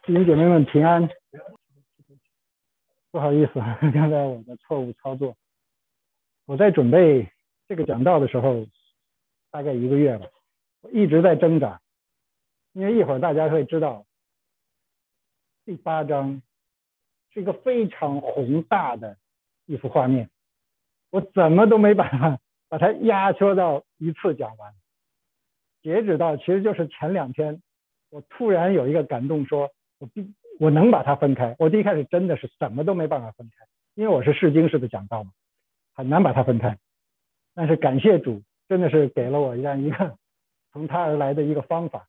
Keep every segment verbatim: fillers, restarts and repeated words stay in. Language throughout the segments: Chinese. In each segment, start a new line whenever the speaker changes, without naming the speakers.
弟兄姐妹们平安。不好意思，刚才我的错误操作。我在准备这个讲道的时候，大概一个月了，我一直在挣扎，因为一会儿大家会知道，第八章是一个非常宏大的一幅画面，我怎么都没办法把它压缩到一次讲完。截止到其实就是前两天，我突然有一个感动说，我必我能把它分开。我第一开始真的是怎么都没办法分开，因为我是释经式的讲道嘛，很难把它分开。但是感谢主，真的是给了我这样一个从他而来的一个方法。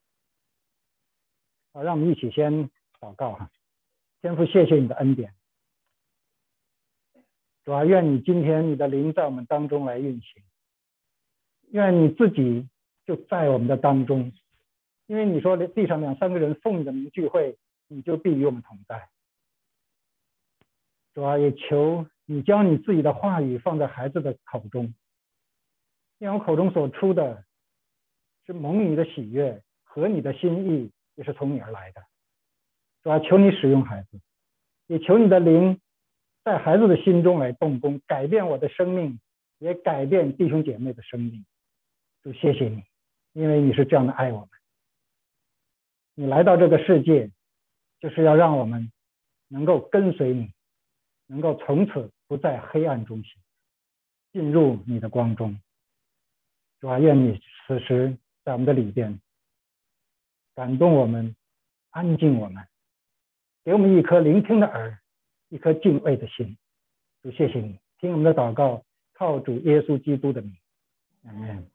好，让我们一起先祷告哈。天父，谢谢你的恩典，主啊，愿你今天你的灵在我们当中来运行，愿你自己就在我们的当中，因为你说地上两三个人奉你的名聚会，你就必与我们同在。主啊，也求你将你自己的话语放在孩子的口中，因为我口中所出的是蒙你的喜悦和你的心意，也是从你而来的。主啊，求你使用孩子，也求你的灵在孩子的心中来动工，改变我的生命，也改变弟兄姐妹的生命。主，谢谢你，因为你是这样的爱我们。你来到这个世界，就是要让我们能够跟随你，能够从此不在黑暗中行，进入你的光中。主啊，愿你此时在我们的里边感动我们，安静我们，给我们一颗聆听的耳，一颗敬畏的心。主，谢谢你，听我们的祷告，靠主耶稣基督的名，阿们。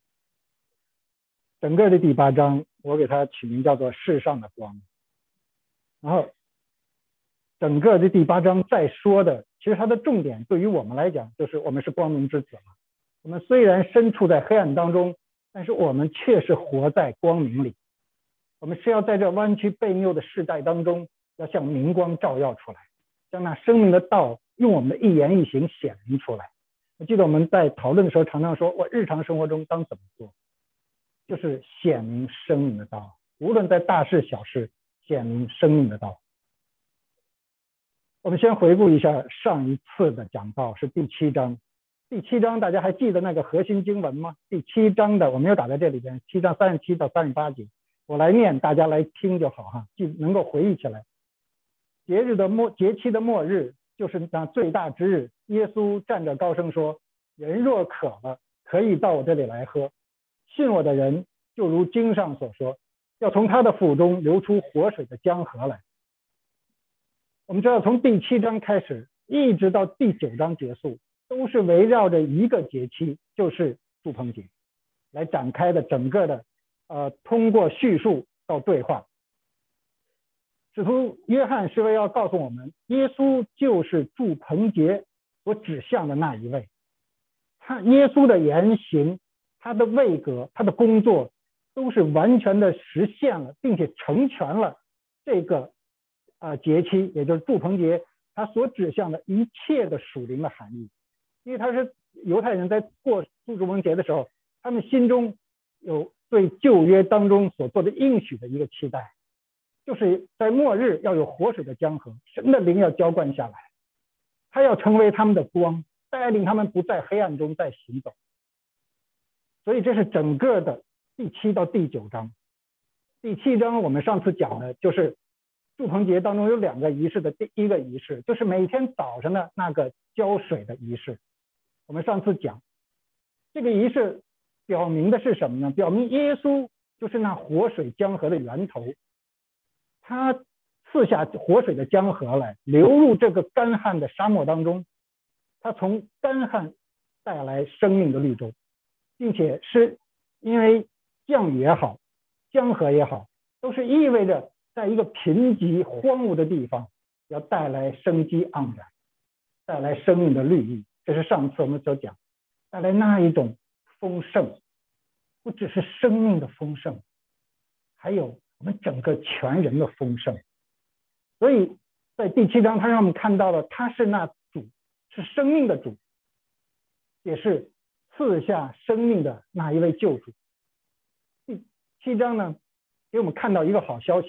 整个的第八章我给它取名叫做世上的光。然后整个的第八章在说的，其实它的重点对于我们来讲就是我们是光明之子嘛。我们虽然身处在黑暗当中，但是我们却是活在光明里。我们是要在这弯曲悖谬的世代当中，要向明光照耀出来，将那生命的道用我们的一言一行显明出来。我记得我们在讨论的时候常常说，我日常生活中当怎么做，就是显明生命的道，无论在大事小事，显明生命的道。我们先回顾一下上一次的讲道，是第七章。第七章大家还记得那个核心经文吗？第七章的我没有打在这里边，七章三十七到三十八节，我来念，大家来听就好哈，记能够回忆起来。节日的末节期的末日，就是那最大之日，耶稣站着高声说，人若渴了，可以到我这里来喝，信我的人就如经上所说，要从他的腹中流出活水的江河来。我们知道从第七章开始一直到第九章结束，都是围绕着一个节期，就是住棚节来展开的整个的呃，通过叙述到对话。使徒约翰是为要告诉我们，耶稣就是住棚节所指向的那一位。他耶稣的言行，他的位格，他的工作，都是完全的实现了，并且成全了这个呃节期，也就是住棚节，他所指向的一切的属灵的含义。因为他是犹太人在过住棚节的时候，他们心中有对旧约当中所做的应许的一个期待，就是在末日要有活水的江河，神的灵要浇灌下来，他要成为他们的光，带领他们不在黑暗中再行走。所以这是整个的第七到第九章。第七章我们上次讲的就是住棚节当中有两个仪式的第一个仪式，就是每天早上的那个浇水的仪式。我们上次讲这个仪式表明的是什么呢？表明耶稣就是那活水江河的源头，他赐下活水的江河来流入这个干旱的沙漠当中，他从干旱带来生命的绿洲，并且是因为降雨也好，江河也好，都是意味着在一个贫瘠荒芜的地方要带来生机盎然，带来生命的绿意。这是上次我们所讲，带来那一种丰盛，不只是生命的丰盛，还有我们整个全人的丰盛。所以在第七章他让我们看到了他是那主，是生命的主，也是赐下生命的那一位救主。第七章呢给我们看到一个好消息，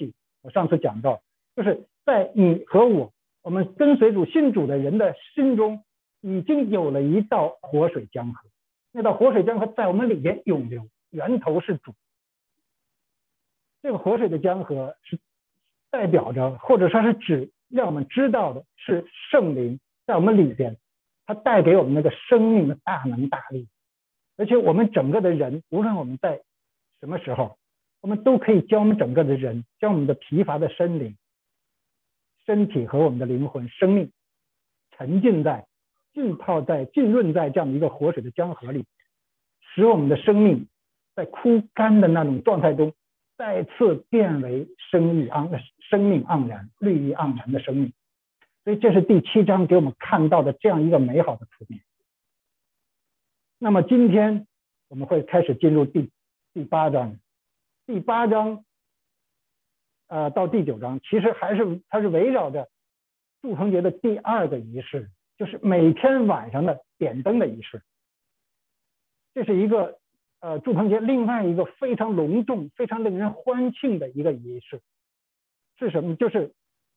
我上次讲到，就是在你和我，我们跟随主信主的人的心中，已经有了一道活水江河，那道活水江河在我们里边涌流，源头是主。这个活水的江河是代表着，或者说是指让我们知道的是圣灵在我们里边，它带给我们那个生命的大能大力，而且我们整个的人，无论我们在什么时候，我们都可以将我们整个的人，将我们的疲乏的身灵、身体和我们的灵魂、生命沉浸在、浸泡在、浸润在这样的一个活水的江河里，使我们的生命在枯干的那种状态中，再次变为生意盎生命盎然、绿意盎然的生命。所以这是第七章给我们看到的这样一个美好的图片。那么今天我们会开始进入第第八章，第八章呃到第九章，其实还是它是围绕着祝棚节的第二个仪式，就是每天晚上的点灯的仪式。这是一个呃祝棚节另外一个非常隆重、非常令人欢庆的一个仪式，是什么？就是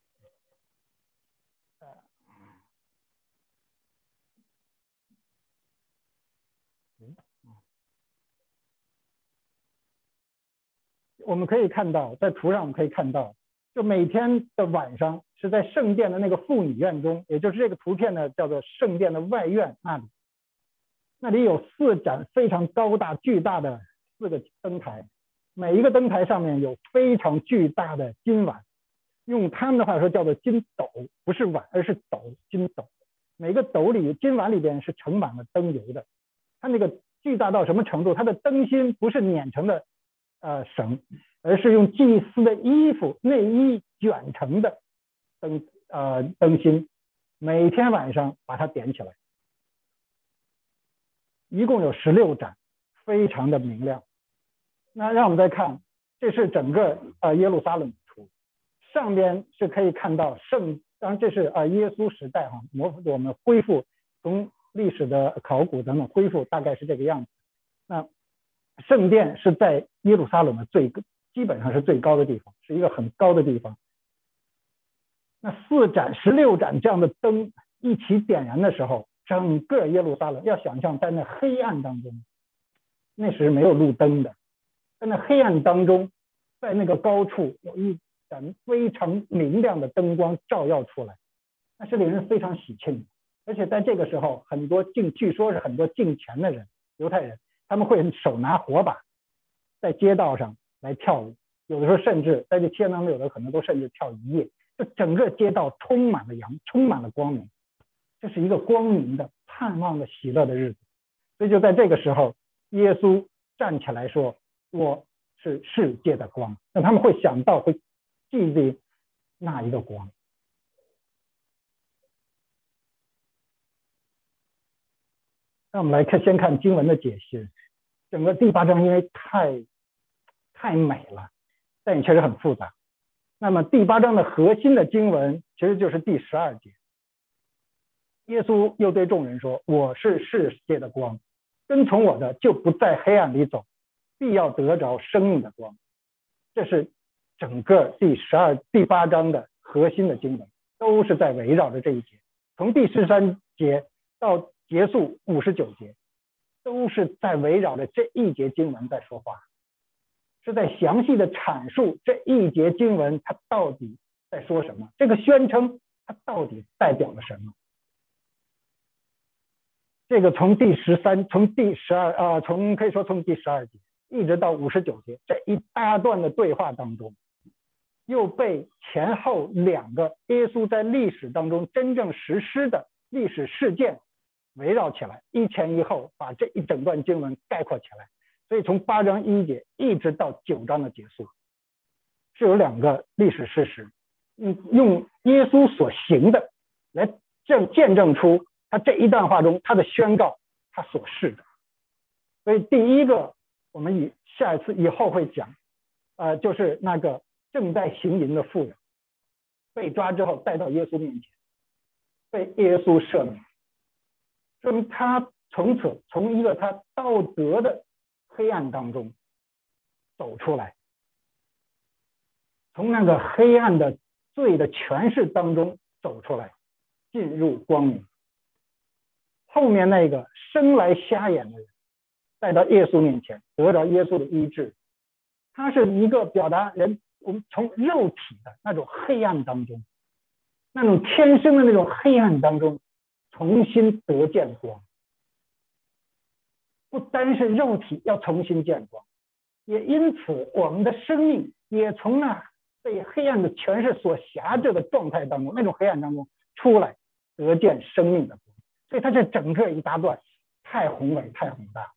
呃我们可以看到，在图上我们可以看到，就每天的晚上是在圣殿的那个妇女院中，也就是这个图片呢叫做圣殿的外院那里，那里有四盏非常高大巨大的四个灯台，每一个灯台上面有非常巨大的金碗，用他们的话说叫做金斗，不是碗而是斗，金斗。每个斗里金碗里边是盛满了灯油的，它那个巨大到什么程度？它的灯芯不是捻成的呃绳，而是用祭司的衣服内衣卷成的灯呃灯芯，每天晚上把它点起来，一共有十六盏，非常的明亮。那让我们再看，这是整个呃耶路撒冷图，上边是可以看到圣，当然这是呃耶稣时代哈，我我们恢复从历史的考古等等恢复大概是这个样子。那圣殿是在耶路撒冷的最基本上是最高的地方，是一个很高的地方。那四盏、十六盏这样的灯一起点燃的时候，整个耶路撒冷要想象在那黑暗当中，那时没有路灯的，在那黑暗当中，在那个高处有一盏非常明亮的灯光照耀出来，那是令人非常喜庆的。而且在这个时候，很多敬据说是很多敬虔的人，犹太人，他们会手拿火把在街道上来跳舞，有的时候甚至在这期间当中，有的可能都甚至跳一夜，就整个街道充满了阳，充满了光明，这是一个光明的、盼望的、喜乐的日子。所以就在这个时候，耶稣站起来说：“我是世界的光。”那他们会想到，会记得那一个光。那我们来看，先看经文的解析。整个第八章因为太太美了，但也确实很复杂。那么第八章的核心的经文其实就是第十二节。耶稣又对众人说：“我是世界的光，跟从我的就不在黑暗里走，必要得着生命的光。”这是整个第十二、第八章的核心的经文，都是在围绕着这一节，从第十三节到结束五十九节，都是在围绕着这一节经文在说话，是在详细的阐述这一节经文它到底在说什么，这个宣称它到底代表了什么。这个从第十三、从第十二啊，从可以说从第十二节一直到五十九节这一大段的对话当中，又被前后两个耶稣在历史当中真正实施的历史事件围绕起来，一前一后把这一整段经文概括起来。所以从八章一节一直到九章的结束，是有两个历史事实，嗯，用耶稣所行的来证见证出他这一段话中他的宣告，他所示的。所以第一个我们以下一次以后会讲，呃，就是那个正在行淫的妇人被抓之后带到耶稣面前，被耶稣赦免，说明他从此从一个他道德的黑暗当中走出来， 从那个黑暗的罪的权势当中走出来，进入光明。后面那个生来瞎眼的人带到耶稣面前，得到耶稣的医治，他是一个表达人我们从肉体的那种黑暗当中，那种天生的那种黑暗当中重新得见光。不单是肉体要重新见光，也因此我们的生命也从那被黑暗的权势所辖制的状态当中，那种黑暗当中出来，得见生命的光。所以它这整个一大段太宏伟太宏大。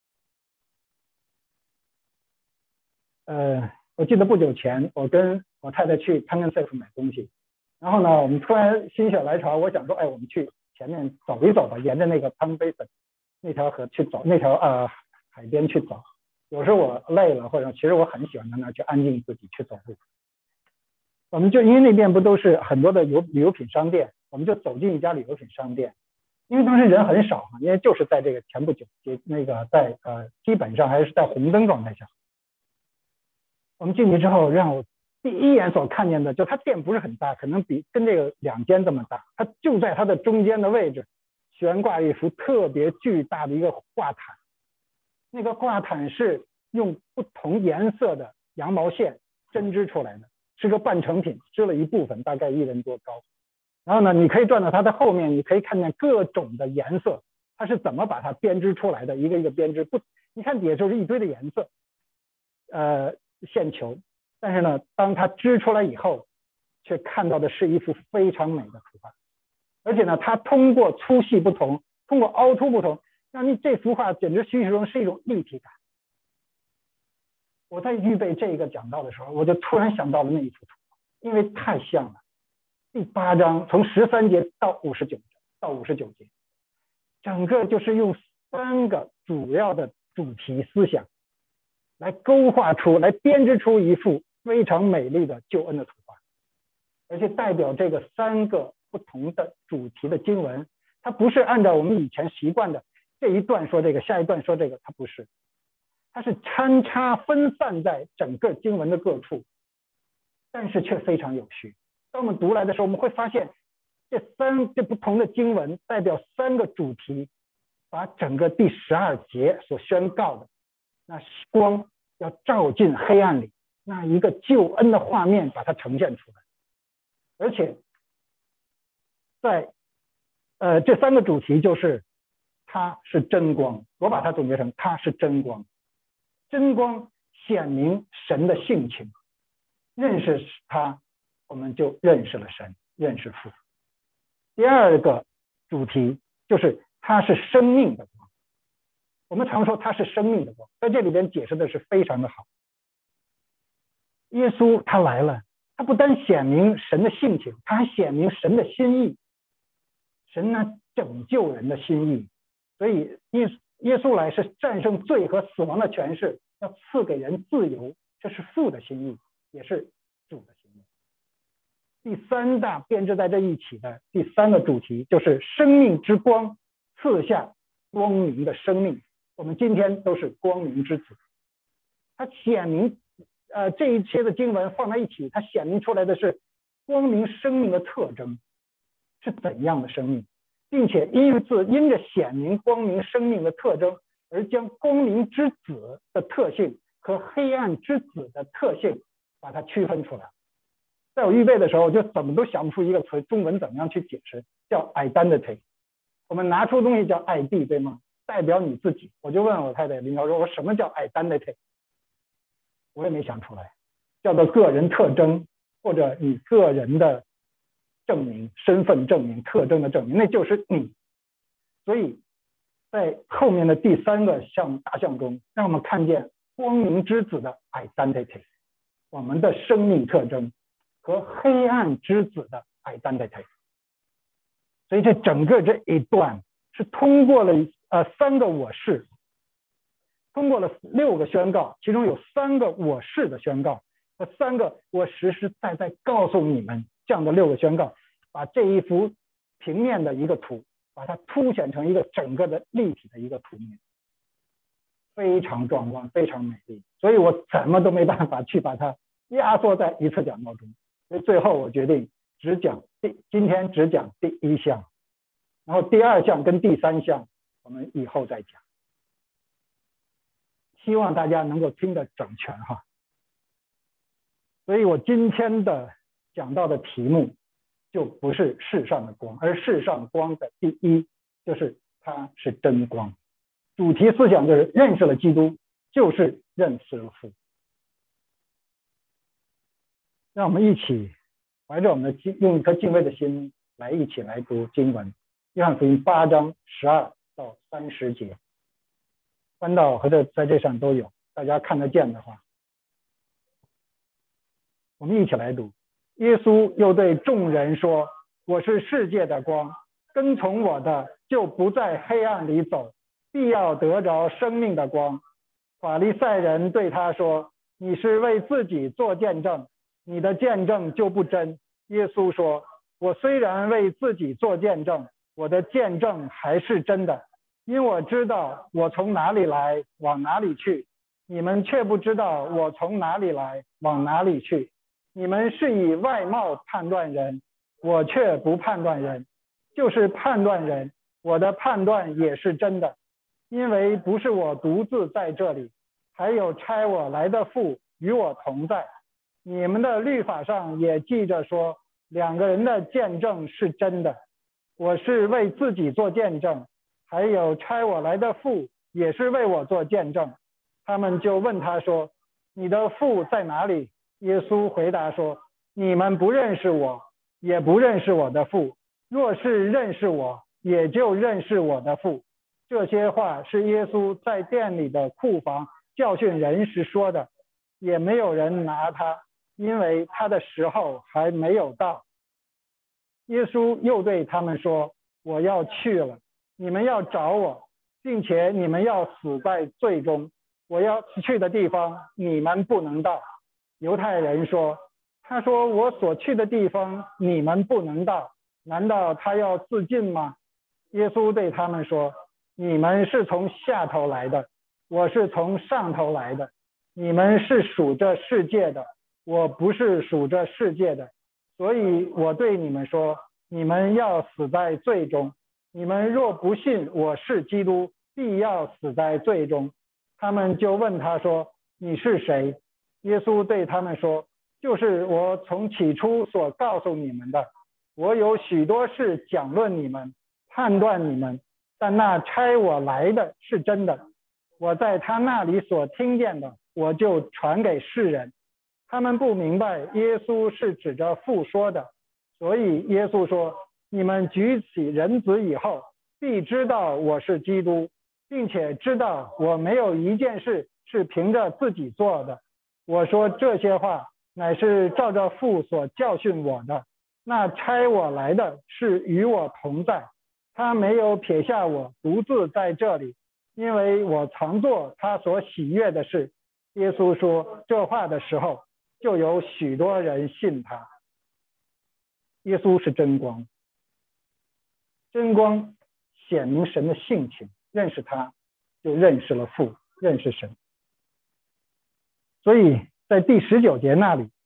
呃，我记得不久前我跟我太太去 Tongensafe 买东西，然后呢我们突然心血来潮，我想说哎我们去前面走一走吧，沿着那个 Tongue Basin 那条河去走，那条呃海边去走。有时候我累了，或者其实我很喜欢在那儿去安静自己去走路。我们就因为那边不都是很多的游旅游品商店，我们就走进一家旅游品商店。因为当时人很少嘛，因为就是在这个前不久，那个在呃基本上还是在红灯状态下。我们进去之后，让我第一眼所看见的，就它店不是很大，可能比跟这个两间这么大，它就在它的中间的位置悬挂一幅特别巨大的一个挂毯。那个挂毯是用不同颜色的羊毛线针织出来的，是个半成品，织了一部分，大概一人多高。然后呢，你可以转到它的后面，你可以看见各种的颜色，它是怎么把它编织出来的，一个一个编织。不，你看底下就是一堆的颜色，呃，线球。但是呢，当它织出来以后，却看到的是一幅非常美的图画。而且呢，它通过粗细不同，通过凹凸不同，让你这幅画简直栩栩如生，是一种立体感。我在预备这个讲道的时候，我就突然想到了那一幅图，因为太像了。第八章从十三节到五十九到五十九节，整个就是用三个主要的主题思想来勾画出来编织出一幅非常美丽的救恩的图画。而且代表这个三个不同的主题的经文，它不是按照我们以前习惯的这一段说这个，下一段说这个，它不是，它是参差分散在整个经文的各处，但是却非常有序。当我们读来的时候，我们会发现这三这不同的经文代表三个主题，把整个第十二节所宣告的那光要照进黑暗里，那一个救恩的画面把它呈现出来。而且在呃这三个主题就是它是真光，我把它总结成它是真光。真光显明神的性情，认识它我们就认识了神，认识父。第二个主题就是它是生命的光，我们常说它是生命的光，在这里边解释的是非常的好。耶稣他来了，他不单显明神的性情，他还显明神的心意，神呢拯救人的心意。所以耶耶稣来是战胜罪和死亡的权势，要赐给人自由，这是父的心意，也是主的心意。第三大编织在这一起的第三个主题就是生命之光赐下光明的生命，我们今天都是光明之子。它显明呃这一切的经文放在一起，它显明出来的是光明生命的特征是怎样的生命，并且因此因着显明光明生命的特征，而将光明之子的特性和黑暗之子的特性把它区分出来。在我预备的时候，我就怎么都想不出一个词，中文怎么样去解释，叫 identity。我们拿出东西叫 I D， 对吗？代表你自己。我就问我太太林瑶说，我什么叫 identity？ 我也没想出来，叫做个人特征，或者你个人的证明、身份证明、特征的证明，那就是你。所以在后面的第三个项大项中，让我们看见光明之子的 identity， 我们的生命特征和黑暗之子的 identity。 所以这整个这一段是通过了呃三个我是，通过了六个宣告，其中有三个我是的宣告和三个我实实在在告诉你们这样的六个宣告，把这一幅平面的一个图把它凸显成一个整个的立体的一个图面，非常壮观，非常美丽。所以我怎么都没办法去把它压缩在一次讲道中，所以最后我决定只讲第今天只讲第一项，然后第二项跟第三项我们以后再讲，希望大家能够听得整全哈。所以我今天的讲到的题目就不是世上的光，而世上光的第一就是它是真光，主题思想就是认识了基督就是认识了父。让我们一起怀着我们的敬用一颗敬畏的心来一起来读经文，约翰福音八章十二到三十节，翻到和这在这上都有，大家看得见的话，我们一起来读。耶稣又对众人说，我是世界的光，跟从我的就不在黑暗里走，必要得着生命的光。法利赛人对他说，你是为自己做见证，你的见证就不真。耶稣说，我虽然为自己做见证，我的见证还是真的，因我知道我从哪里来，往哪里去，你们却不知道我从哪里来，往哪里去。你们是以外貌判断人，我却不判断人，就是判断人，我的判断也是真的，因为不是我独自在这里，还有差我来的父与我同在。你们的律法上也记着说，两个人的见证是真的。我是为自己做见证，还有差我来的父也是为我做见证。他们就问他说，你的父在哪里？耶稣回答说，你们不认识我，也不认识我的父，若是认识我，也就认识我的父。这些话是耶稣在殿里的库房教训人时说的，也没有人拿他，因为他的时候还没有到。耶稣又对他们说，我要去了，你们要找我，并且你们要死在罪中，我要去的地方你们不能到。犹太人说，他说我所去的地方你们不能到，难道他要自尽吗？耶稣对他们说，你们是从下头来的，我是从上头来的，你们是属这世界的，我不是属这世界的，所以我对你们说，你们要死在罪中。你们若不信我是基督，必要死在罪中。他们就问他说，你是谁？耶稣对他们说，就是我从起初所告诉你们的。我有许多事讲论你们，判断你们，但那差我来的是真的。我在他那里所听见的，我就传给世人。他们不明白耶稣是指着父说的，所以耶稣说，你们举起人子以后，必知道我是基督，并且知道我没有一件事是凭着自己做的。我说这些话乃是照着父所教训我的，那差我来的是与我同在，他没有撇下我独自在这里，因为我常做他所喜悦的事。耶稣说这话的时候，就有许多人信他。耶稣是真光，真光显明神的性情，认识他就认识了父，认识神。所以在第十九节那里，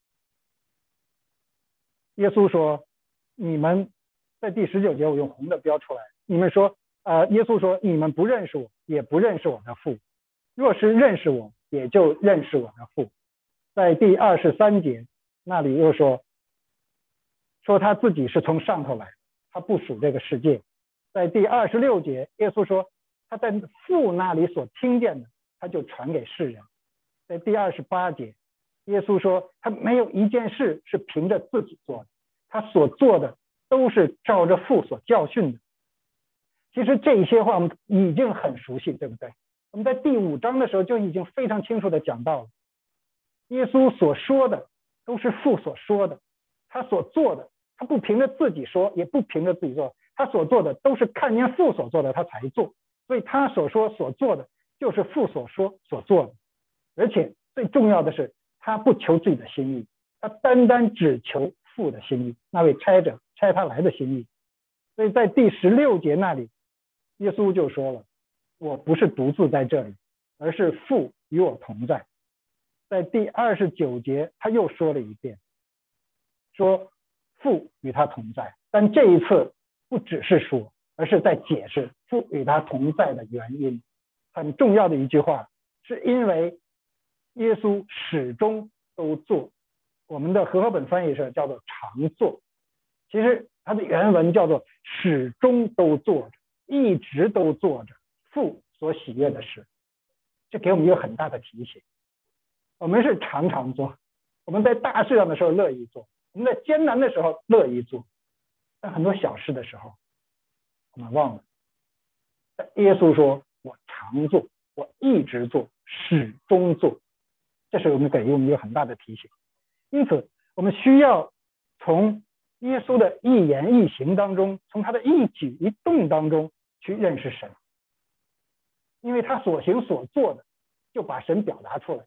耶稣说，你们在第十九节我用红的标出来，你们说呃，耶稣说，你们不认识我，也不认识我的父，若是认识我，也就认识我的父。在第二十三节那里又说，说他自己是从上头来，他不属这个世界。在第二十六节，耶稣说他在父那里所听见的，他就传给世人。在第二十八节，耶稣说他没有一件事是凭着自己做的，他所做的都是照着父所教训的。其实这些话我们已经很熟悉，对不对？我们在第五章的时候就已经非常清楚的讲到了，耶稣所说的都是父所说的，他所做的他不凭着自己说，也不凭着自己做，他所做的都是看见父所做的他才做，所以他所说所做的就是父所说所做的。而且最重要的是，他不求自己的心意，他单单只求父的心意，那位差者差他来的心意。所以在第十六节那里，耶稣就说了，我不是独自在这里，而是父与我同在。 在第二十九节他又说了一遍，说父与他同在，但这一次不只是说，而是在解释父与他同在的原因。很重要的一句话，是因为耶稣始终都做，我们的和合本翻译是叫做常做，其实它的原文叫做始终都做着，一直都做着父所喜悦的事。这给我们一个很大的提醒，我们是常常做，我们在大事上的时候乐意做，我们在艰难的时候乐意做，但很多小事的时候我们忘了，耶稣说我常做，我一直做，始终做，这是我们给予我们一个很大的提醒。因此我们需要从耶稣的一言一行当中，从他的一举一动当中去认识神，因为他所行所做的就把神表达出来。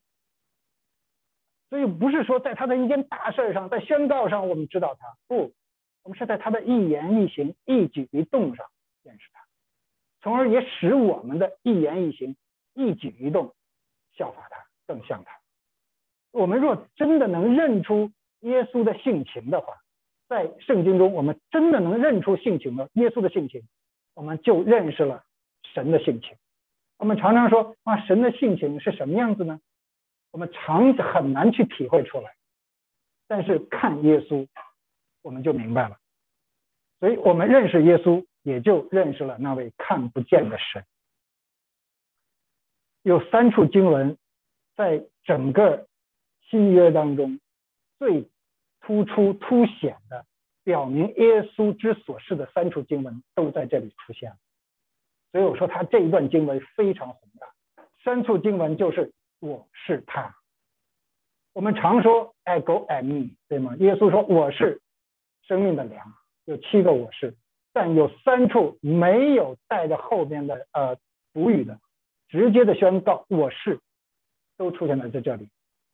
所以不是说在他的一件大事上，在宣告上我们知道他，不，我们是在他的一言一行一举一动上认识他，从而也使我们的一言一行一举一动效法他，更像他。我们若真的能认出耶稣的性情的话，在圣经中我们真的能认出性情的耶稣的性情，我们就认识了神的性情。我们常常说啊，神的性情是什么样子呢？我们常很难去体会出来，但是看耶稣我们就明白了。所以我们认识耶稣，也就认识了那位看不见的神。有三处经文在整个新约当中最突出凸显的表明耶稣之所是的三处经文都在这里出现了。所以我说他这一段经文非常宏大，三处经文就是我是他。我们常说 I go I me， 对吗？耶稣说我是生命的粮，有七个我是，但有三处没有带着后边的呃补语的，直接的宣告我是，都出现在这里。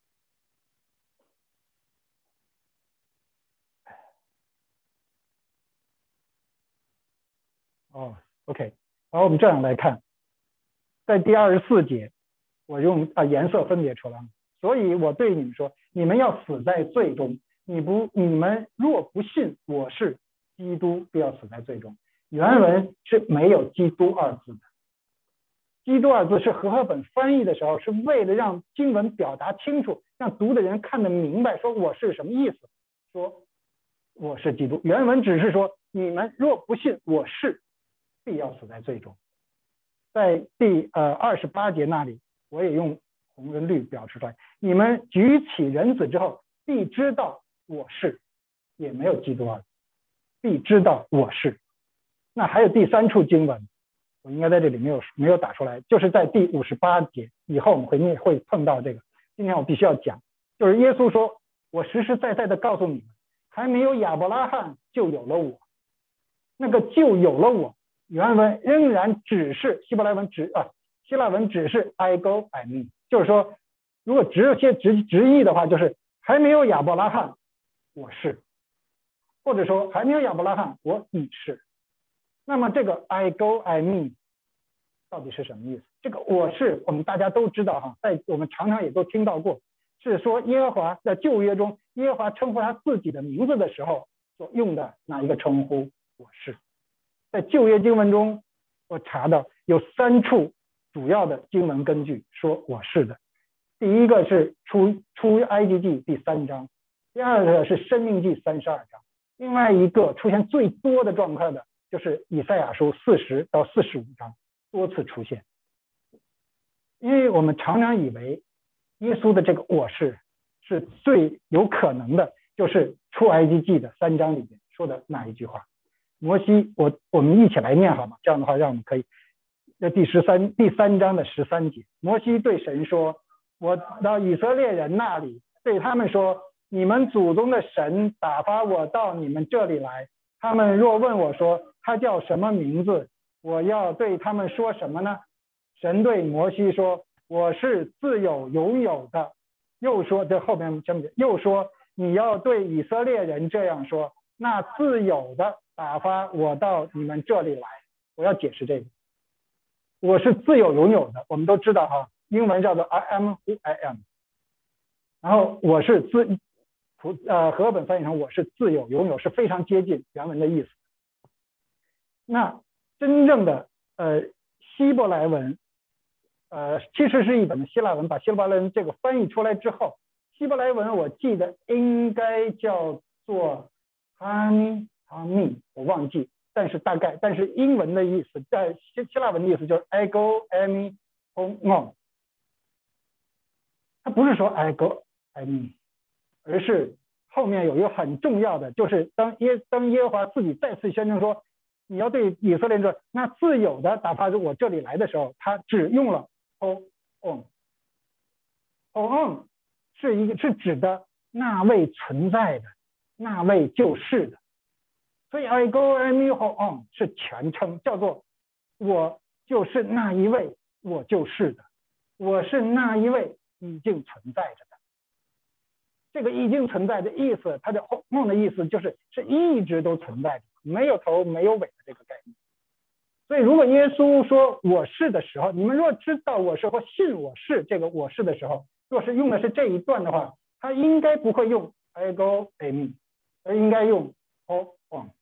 哦 OK， 好，我们这样来看，在第二十四节我用啊颜色分别出来，所以我对你们说，你们要死在罪中，你不你们若不信我是基督，必要死在罪中。原文是没有基督二字的，基督二字是和合本翻译的时候是为了让经文表达清楚，让读的人看得明白，说我是什么意思，说我是基督。原文只是说你们若不信我是，必要死在罪中。在第呃二十八节那里我也用红跟绿表示出来，你们举起人子之后必知道我是，也没有基督二字，必知道我是。那还有第三处经文我应该在这里没有没有打出来，就是在第五十八节以后我们会会碰到这个，今天我必须要讲，就是耶稣说我实实在在的告诉你们，还没有亚伯拉罕就有了我。那个就有了我原文仍然只是希伯来文只啊希腊文只是 I go I me， 就是说如果直接直直译的话就是还没有亚伯拉罕我是，或者说还没有亚伯拉罕我已是。那么这个 I go I me 到底是什么意思？这个我是我们大家都知道哈，在我们常常也都听到过，是说耶和华在旧约中耶和华称呼他自己的名字的时候所用的哪一个称呼我是。在旧约经文中我查到有三处主要的经文根据说我是的。第一个是出出埃及记第三章，第二个是申命记三十二章，另外一个出现最多的状况的就是以赛亚书四十到四十五章多次出现。因为我们常常以为耶稣的这个我是是最有可能的就是出埃及记的三章里面说的那一句话。摩西我我们一起来念好吗？这样的话让我们可以在第十三第三章的十三节，摩西对神说，我到以色列人那里对他们说，你们祖宗的神打发我到你们这里来，他们若问我说他叫什么名字，我要对他们说什么呢？神对摩西说，我是自有永有的。又说这后边又说你要对以色列人这样说，那自有的打发我到你们这里来。我要解释这个，我是自有永有的，我们都知道哈，英文叫做 I am who I am， 然后我是自普呃和合本翻译成我是自由拥有，是非常接近原文的意思。那真正的呃希伯来文，呃其实是一本希腊文，把希伯来文这个翻译出来之后，希伯来文我记得应该叫做 Hani Hani， 我忘记，但是大概，但是英文的意思，在希希腊文的意思就是 ego ami on， 它不是说 ego ami， 而是后面有一个很重要的，就是当耶当耶和华自己再次宣称说，你要对以色列人说，那自有的打发我这里来的时候，他只用了 o on o on 是一个是指的那位存在的，那位就是的。所以 I go am you on 是全称，叫做我就是那一位，我就是的，我是那一位已经存在着的。这个已经存在的意思，它的 on 的意思就是是一直都存在着，没有头没有尾的这个概念。所以如果耶稣说我是的时候，你们若知道我是或信我是这个我是的时候，若是用的是这一段的话，他应该不会用 I go am， 而应该用 o on。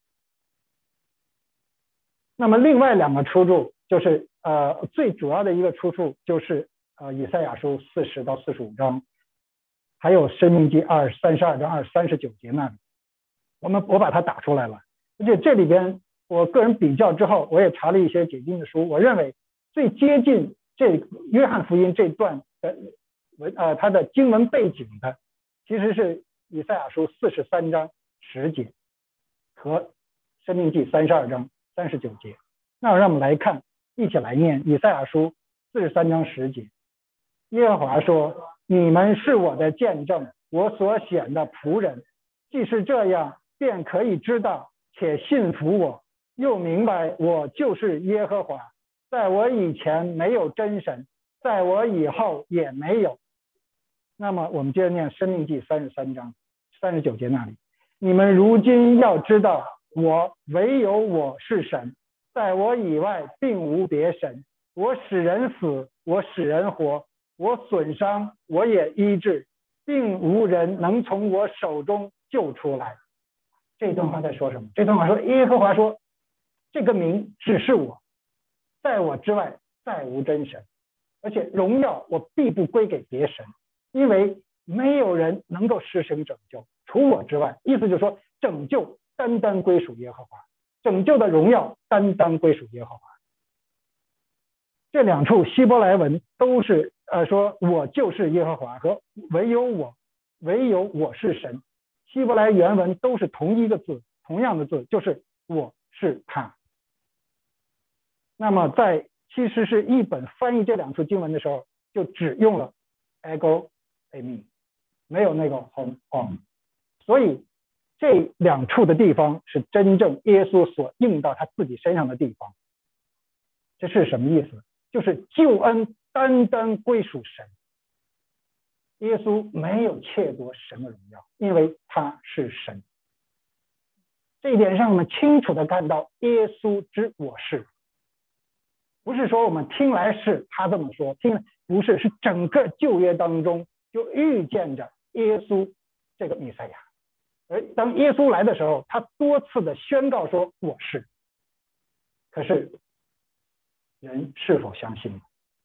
那么另外两个出处就是呃最主要的一个出处就是呃以赛亚书四十到四十五章，还有申命记二三十二章二三十九节那里，我们我把它打出来了。而且这里边我个人比较之后，我也查了一些解经的书，我认为最接近这约翰福音这段的文呃它的经文背景的，其实是以赛亚书四十三章十节和申命记三十二章三十九节。那让我们来看，一起来念以赛亚书四十三章十节。耶和华说，你们是我的见证，我所选的仆人，既是这样，便可以知道且信服我，又明白我就是耶和华，在我以前没有真神，在我以后也没有。那么我们接着念申命记三十三章三十九节那里，你们如今要知道，我唯有我是神，在我以外并无别神，我使人死，我使人活，我损伤，我也医治，并无人能从我手中救出来。这段话在说什么？这段话说，耶和华说，这个名只是我，在我之外再无真神，而且荣耀我必不归给别神，因为没有人能够施行拯救，除我之外。意思就是说，拯救单单归属耶和华，拯救的荣耀单单归属耶和华。这两处希伯来文都是呃说我就是耶和华和唯有我，唯有我是神。希伯来原文都是同一个字，同样的字，就是我是他。那么在其实是译本翻译这两处经文的时候，就只用了 ego ami， 没有那个 home on。所以这两处的地方是真正耶稣所应到他自己身上的地方。这是什么意思？就是救恩单单归属神，耶稣没有窃夺神的荣耀，因为他是神。这一点上我们清楚的看到耶稣之我是，不是说我们听来是他这么说，听不是，是整个旧约当中就预见着耶稣这个弥赛亚。而当耶稣来的时候，他多次的宣告说我是，可是人是否相信？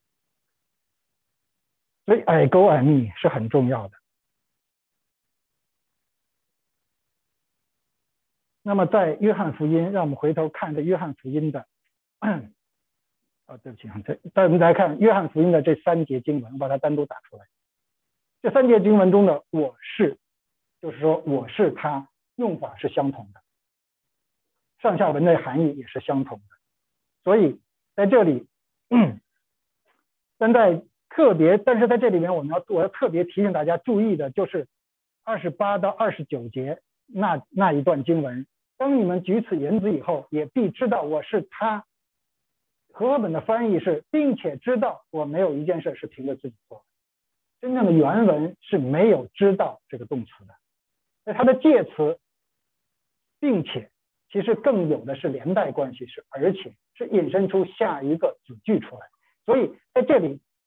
所以 I go I me 是很重要的。那么在约翰福音，让我们回头看这约翰福音的哦，对不起，再我们来看约翰福音的这三节经文，我把它单独打出来。这三节经文中的我是，就是说我是他，用法是相同的，上下文的含义也是相同的。所以在这里，嗯，但在特别，但是在这里面我们要我要特别提醒大家注意的就是二十八到二十九节那那一段经文，当你们举此言之以后，也必知道我是他。和合本的翻译是，并且知道我没有一件事是凭着自己做的。真正的原文是没有知道这个动词的，那它的介词并且其实更有的是连带关系，是而且是引申出下一个子句出来。所以在这里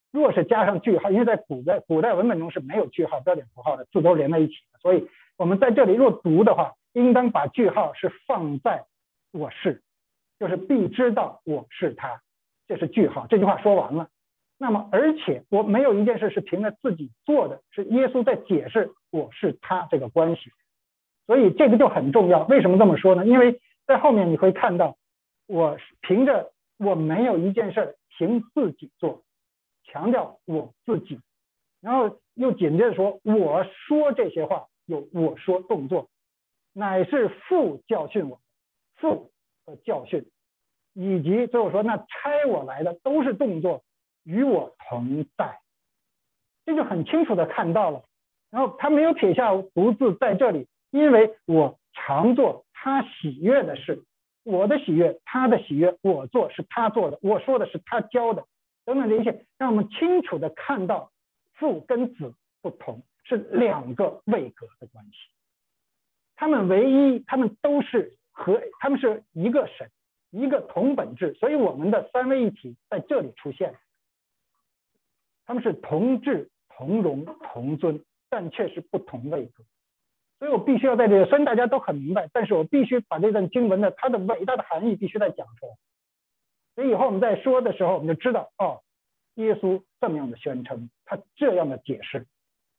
若是加上句号，因为在古代古代文本中是没有句号、标点符号的，字都连在一起的，所以我们在这里若读的话，应当把句号是放在我是，就是必知道我是他，这是句号。这句话说完了。那么而且我没有一件事是凭着自己做的，是耶稣在解释我是他这个关系。所以这个就很重要。为什么这么说呢？因为在后面你会看到，我凭着我没有一件事凭自己做，强调我自己，然后又紧接着说我说这些话有我说动作，乃是父教训我，父和教训，以及最后说那差我来的都是动作，与我同在。这就很清楚的看到了。然后他没有撇下独自在这里，因为我常做他喜悦的事，我的喜悦他的喜悦，我做是他做的，我说的是他教的，等等这一切，让我们清楚的看到父跟子不同，是两个位格的关系。他们唯一，他们都是和他们是一个神，一个同本质，所以我们的三位一体在这里出现。他们是同质同荣同尊，但却是不同位格。所以我必须要在这里，虽然大家都很明白，但是我必须把这段经文的它的伟大的含义必须再讲出来。所以以后我们在说的时候，我们就知道哦，耶稣这么样的宣称，他这样的解释。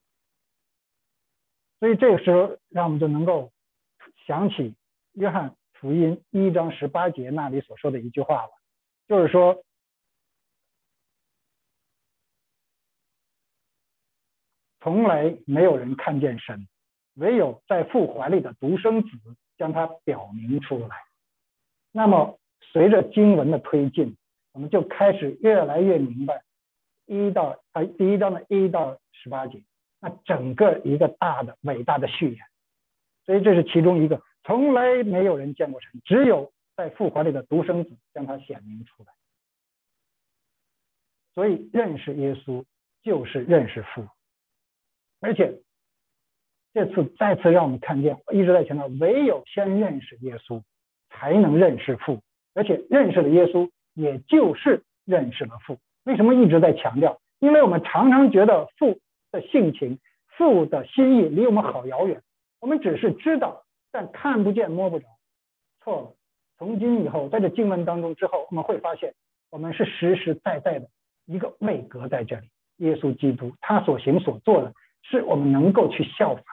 所以这个时候让我们就能够想起约翰福音一章十八节那里所说的一句话了，就是说从来没有人看见神，唯有在父怀里的独生子将它表明出来。那么随着经文的推进，我们就开始越来越明白一到呃第一章的一到十八节，那整个一个大的伟大的序言。所以这是其中一个，从来没有人见过神，只有在父怀里的独生子将它显明出来。所以认识耶稣就是认识父。而且这次再次让我们看见，我一直在强调，唯有先认识耶稣才能认识父，而且认识了耶稣也就是认识了父。为什么一直在强调？因为我们常常觉得父的性情、父的心意离我们好遥远，我们只是知道但看不见摸不着。错了，从今以后在这经文当中之后，我们会发现我们是实实在在的一个位格在这里。耶稣基督他所行所做的是我们能够去效法的。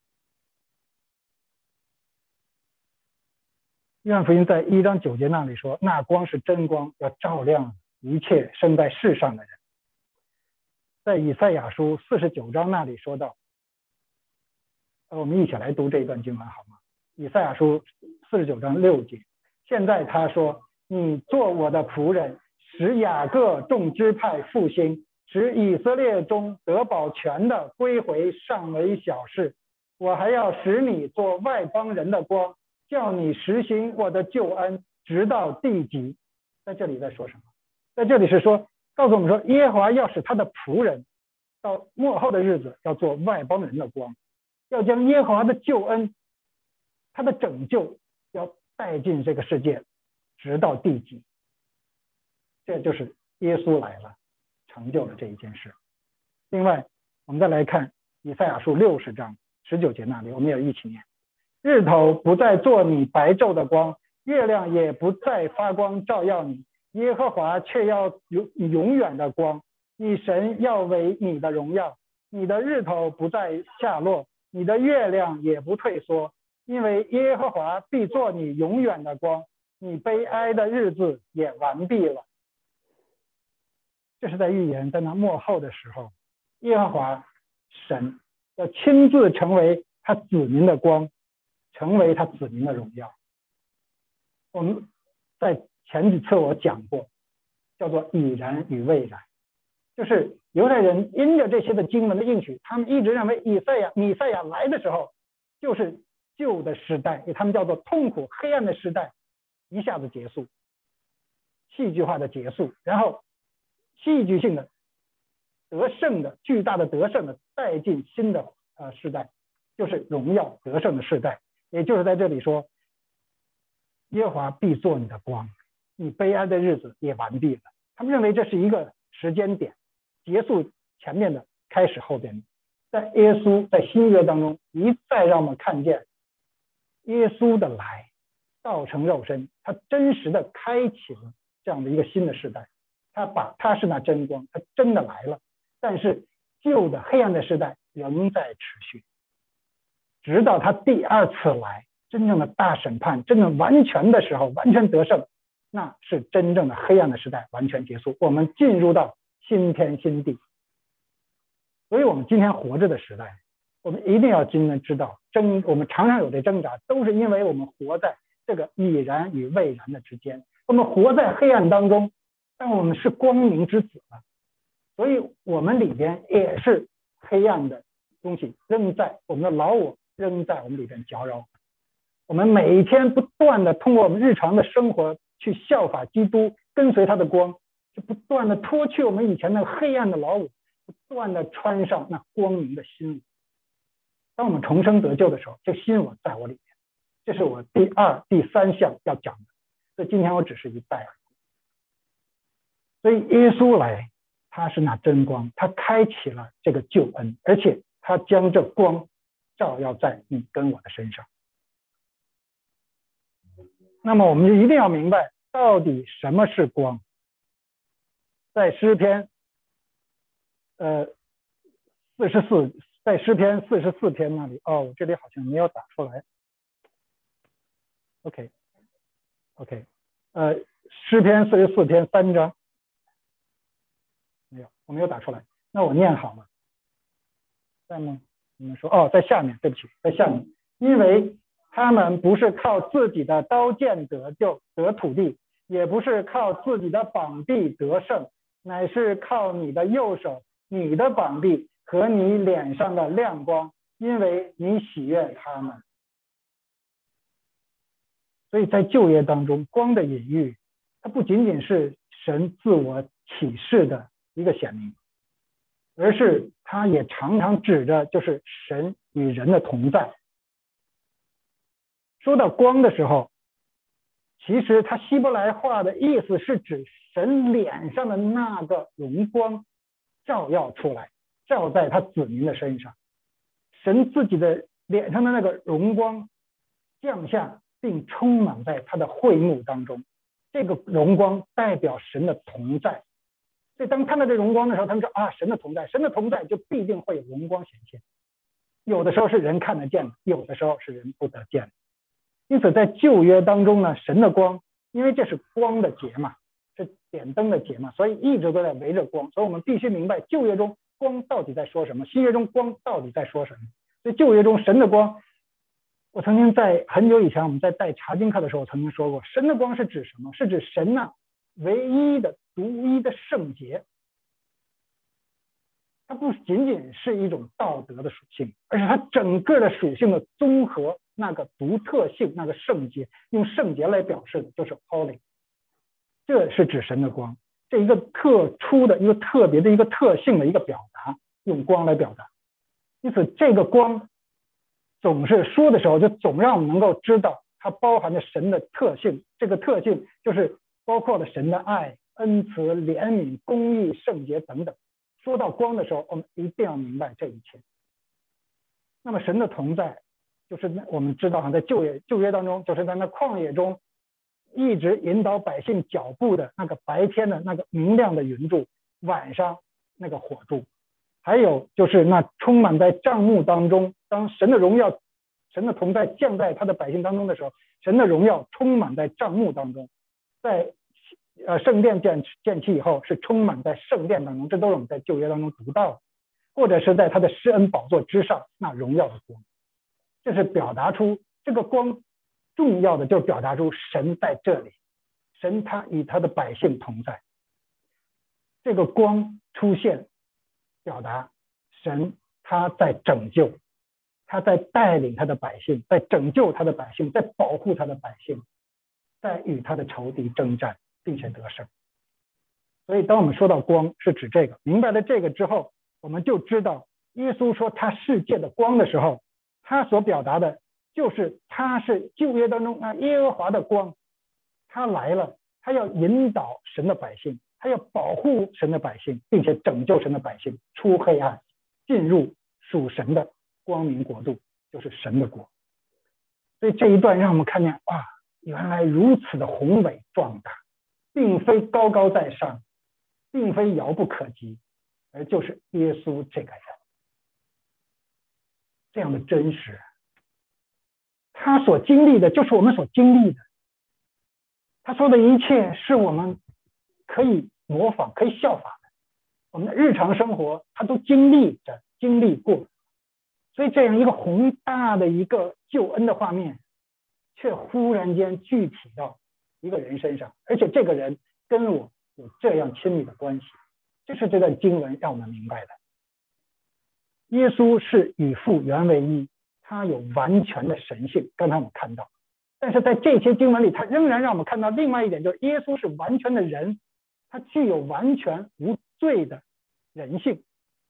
约翰福音在一章九节那里说，那光是真光，要照亮一切生在世上的人。在以赛亚书四十九章那里说到，我们一起来读这一段经文好吗？以赛亚书四十九章六节，现在他说，你做我的仆人，使雅各众支派复兴，使以色列中得保全的归回尚为小事。我还要使你做外邦人的光，叫你实行我的救恩，直到地极。在这里在说什么？在这里是说，告诉我们说，耶和华要使他的仆人到末后的日子要做外邦人的光，要将耶和华的救恩，他的拯救要带进这个世界，直到地极。这就是耶稣来了，成就了这一件事。另外我们再来看以赛亚书六十章十九节那里，我们也一起念，日头不再做你白昼的光，月亮也不再发光照耀你，耶和华却要永永远的光，你神要为你的荣耀。你的日头不再下落，你的月亮也不退缩，因为耶和华必做你永远的光，你悲哀的日子也完毕了。这是在预言在那末后的时候，耶和华神要亲自成为他子民的光，成为他子民的荣耀。我们在前几次我讲过，叫做已然与未然，就是犹太人因着这些的经文的应许，他们一直认为以赛亚弥赛亚来的时候就是旧的时代，他们叫做痛苦黑暗的时代一下子结束，戏剧化的结束，然后戏剧性的得胜的巨大的得胜的带进新的呃时代，就是荣耀得胜的时代。也就是在这里说，耶和华必做你的光，你悲哀的日子也完毕了。他们认为这是一个时间点， 结束前面的，开始后边的。在耶稣在新约当中一再让我们看见耶稣的来，道成肉身，他真实的开启了这样的一个新的时代。他把他是那真光，他真的来了，但是旧的黑暗的时代仍在持续，直到他第二次来，真正的大审判真正完全的时候，完全得胜，那是真正的黑暗的时代完全结束，我们进入到新天新地。所以我们今天活着的时代，我们一定要今天知道挣我们常常有的挣扎，都是因为我们活在这个已然与未然的之间，我们活在黑暗当中，但我们是光明之子了，所以我们里边也是黑暗的东西仍在，我们的老我仍在我们里边搅扰。我们每一天不断的通过我们日常的生活去效法基督，跟随他的光，就不断的脱去我们以前那个黑暗的老我，不断的穿上那光明的新我。当我们重生得救的时候，这新我在我里面，这是我第二第三项要讲的，所以今天我只是一带而已。所以耶稣来，他是那真光，他开启了这个救恩，而且他将这光照耀在你跟我的身上。那么我们就一定要明白到底什么是光。在诗篇呃四十四在诗篇四十四篇那里，哦，我这里好像没有打出来。OK OK 呃诗篇四十四篇三章没有，我没有打出来，那我念好了。在吗？你们说哦，在下面，对不起，在下面。因为他们不是靠自己的刀剑得救得土地，也不是靠自己的膀臂得胜，乃是靠你的右手，你的膀臂和你脸上的亮光，因为你喜悦他们。所以在旧约当中，光的隐喻，它不仅仅是神自我启示的一个显明，而是它也常常指着就是神与人的同在。说到光的时候，其实它希伯来话的意思是指神脸上的那个荣光照耀出来，照在他子民的身上，神自己的脸上的那个荣光降下并充满在他的会幕当中，这个荣光代表神的同在。所以当看到这荣光的时候，他们说啊，神的同在，神的同在就必定会有荣光显现。有的时候是人看得见的，有的时候是人不得见的。因此在旧约当中呢，神的光，因为这是光的节嘛，是点灯的节嘛，所以一直都在围着光。所以我们必须明白旧约中光到底在说什么，新约中光到底在说什么。所以旧约中神的光，我曾经在很久以前我们在带查经课的时候，我曾经说过，神的光是指什么？是指神呢、啊、唯一的独一的圣洁。它不仅仅是一种道德的属性，而是它整个的属性的综合，那个独特性，那个圣洁，用圣洁来表示的就是 holy。 这是指神的光，这一个特殊的一个特别的一个特性的一个表达，用光来表达。因此这个光总是说的时候，就总让我们能够知道它包含着神的特性，这个特性就是包括了神的爱、恩慈、怜悯、公义、圣洁等等。说到光的时候，我们一定要明白这一切。那么神的同在，就是我们知道在旧约旧约当中，就是在那旷野中一直引导百姓脚步的那个白天的那个明亮的云柱，晚上那个火柱，还有就是那充满在帐幕当中，当神的荣耀、神的同在降在他的百姓当中的时候，神的荣耀充满在帐幕当中，在呃，圣殿建建起以后是充满在圣殿当中，这都是我们在旧约当中读到的，或者是在他的施恩宝座之上那荣耀的光。这是表达出这个光重要的，就是表达出神在这里，神他与他的百姓同在。这个光出现，表达神他在拯救，他在带领他的百姓，在拯救他的百姓，在保护他的百姓，在与他的仇敌征战并且得胜。所以当我们说到光是指这个，明白了这个之后，我们就知道耶稣说他世界的光的时候，他所表达的就是他是旧约当中那耶和华的光，他来了，他要引导神的百姓， 他要保护神的百姓，并且拯救神的百姓出黑暗，进入属神的光明国度，就是神的国。所以这一段让我们看见，哇，原来如此的宏伟壮大，并非高高在上，并非遥不可及，而就是耶稣这个人，这样的真实。他所经历的就是我们所经历的，他说的一切是我们可以模仿、可以效法的。我们的日常生活他都经历着、经历过，所以这样一个宏大的一个救恩的画面，却忽然间具体到一个人身上，而且这个人跟我有这样亲密的关系，这是这段经文让我们明白的。耶稣是与父原为一，他有完全的神性，刚才我们看到，但是在这些经文里，他仍然让我们看到另外一点，就是耶稣是完全的人，他具有完全无罪的人性。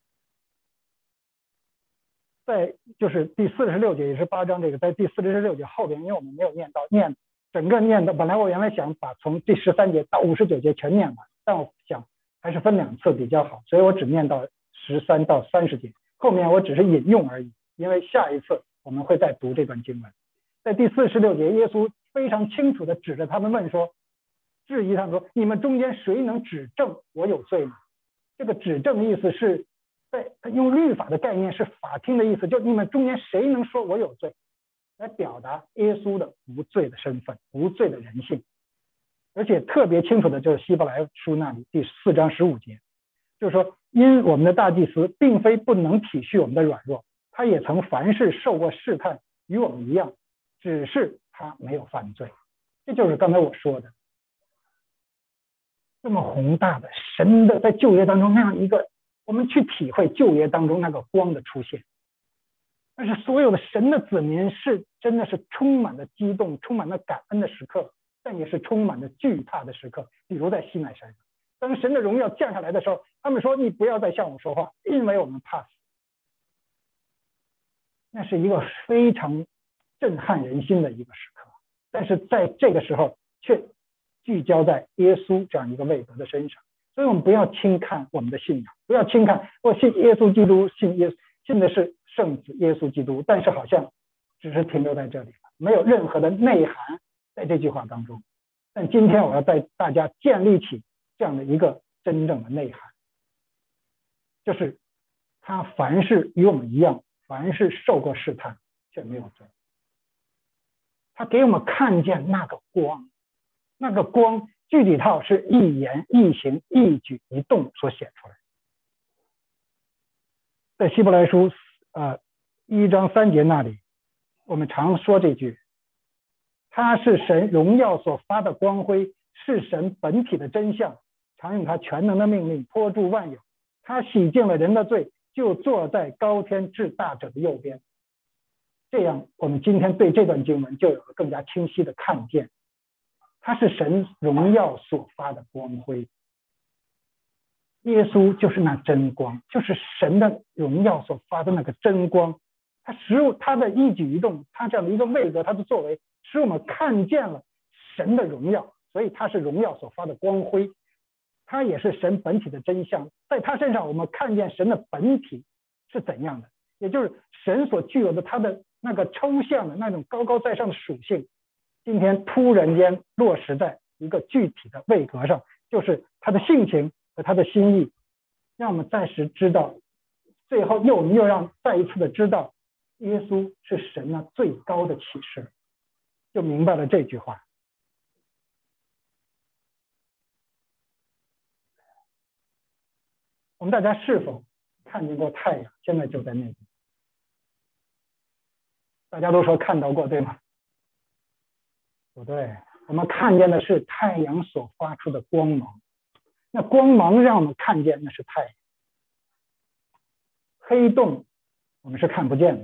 在就是第四十六节，也是八章这个，在第四十六节后边，因为我们没有念到，念整个念的，本来我原来想把从第十三节到五十九节全念完，但我想还是分两次比较好，所以我只念到十三到三十节，后面我只是引用而已，因为下一次我们会再读这段经文。在第四十六节，耶稣非常清楚地指着他们问说，质疑他们说，你们中间谁能指证我有罪呢？这个指证的意思是在用律法的概念，是法庭的意思，就你们中间谁能说我有罪，来表达耶稣的无罪的身份、无罪的人性。而且特别清楚的就是希伯来书那里第四章十五节，就是说，因我们的大祭司并非不能体恤我们的软弱，他也曾凡事受过试探，与我们一样，只是他没有犯罪。这就是刚才我说的，这么宏大的神的在旧约当中那样一个，我们去体会旧约当中那个光的出现。但是所有的神的子民是真的是充满了激动，充满了感恩的时刻，但也是充满了惧怕的时刻。比如在西奈山上，当神的荣耀降下来的时候，他们说，你不要再向我说话，因为我们怕死。那是一个非常震撼人心的一个时刻，但是在这个时候却聚焦在耶稣这样一个位格的身上。所以我们不要轻看我们的信仰，不要轻看我信耶稣基督，信耶信的是圣子耶稣基督，但是好像只是停留在这里了，没有任何的内涵在这句话当中。但今天我要带大家建立起这样的一个真正的内涵，就是他凡是与我们一样，凡是受过试探却没有罪。他给我们看见那个光，那个光具体到是一言一行一举一动所显出来。在希伯来书呃一章三节那里，我们常说这句，他是神荣耀所发的光辉，是神本体的真相，常用他全能的命令托住万有，他洗净了人的罪，就坐在高天至大者的右边。这样我们今天对这段经文就有了更加清晰的看见，他是神荣耀所发的光辉，耶稣就是那真光，就是神的荣耀所发的那个真光。他使他的一举一动，他这样的一个位格，他的作为，使我们看见了神的荣耀，所以他是荣耀所发的光辉，他也是神本体的真相。在他身上我们看见神的本体是怎样的，也就是神所具有的他的那个抽象的那种高高在上的属性，今天突然间落实在一个具体的位格上，就是他的性情和他的心意，让我们暂时知道，最后又我们又让再一次的知道耶稣是神那最高的启示，就明白了这句话。我们大家是否看见过太阳？现在就在那边，大家都说看到过，对吗？不对，我们看见的是太阳所发出的光芒，那光芒让我们看见那是太阳，黑洞我们是看不见的，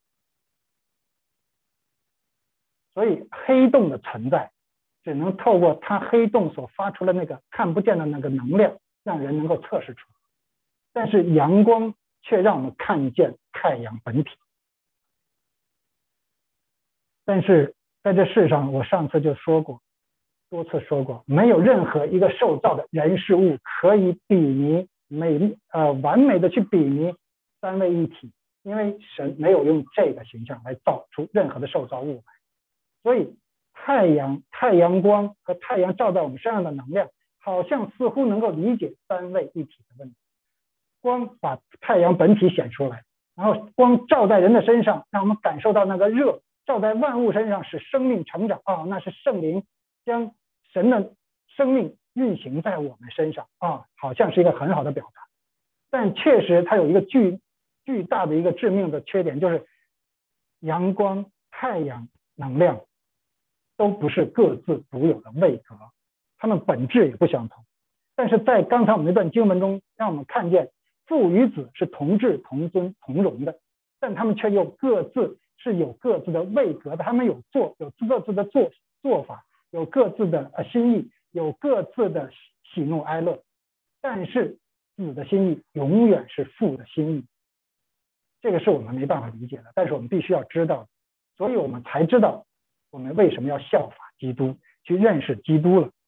所以黑洞的存在只能透过它黑洞所发出的那个看不见的那个能量让人能够测试出来，但是阳光却让我们看见太阳本体。但是在这世上，我上次就说过， 多次说过，没有任何一个受造的人事物可以比拟美呃完美的去比拟三位一体，因为神没有用这个形象来造出任何的受造物来。所以太阳、太阳光和太阳照在我们身上的能量，好像似乎能够理解三位一体的问题。光把太阳本体显出来，然后光照在人的身上，让我们感受到那个热，照在万物身上使生命成长啊，那是圣灵将神的生命运行在我们身上啊，好像是一个很好的表达。但确实它有一个巨巨大的一个致命的缺点，就是阳光、太阳能量都不是各自独有的位格，它们本质也不相同。但是在刚才我们那段经文中，让我们看见父与子是同质、同尊、同荣的，但他们却又各自是有各自的位格的，他们有做有各自的做做法，有各自的呃心意，有各自的喜怒哀乐。但是子的心意永远是父的心意，这个是我们没办法理解的，但是我们必须要知道，所以我们才知道我们为什么要效法基督，去认识基督了。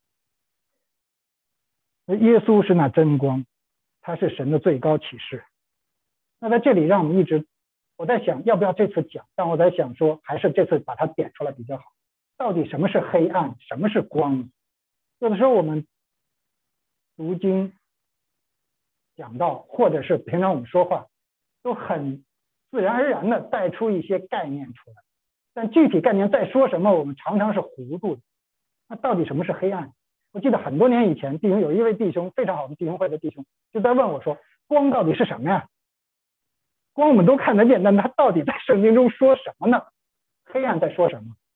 耶稣是那真光，他是神的最高启示。那在这里让我们一直，我在想要不要这次讲，但我在想说还是这次把它点出来比较好。到底什么是黑暗，什么是光？有的时候我们读经讲到，或者是平常我们说话，都很自然而然的带出一些概念出来，但具体概念在说什么，我们常常是糊涂的。那到底什么是黑暗？我记得很多年以前，弟兄有一位弟兄，非常好的弟兄会的弟兄，就在问我说，光到底是什么呀？光我们都看得见，但它到底在圣经中说什么呢？黑暗在说什么？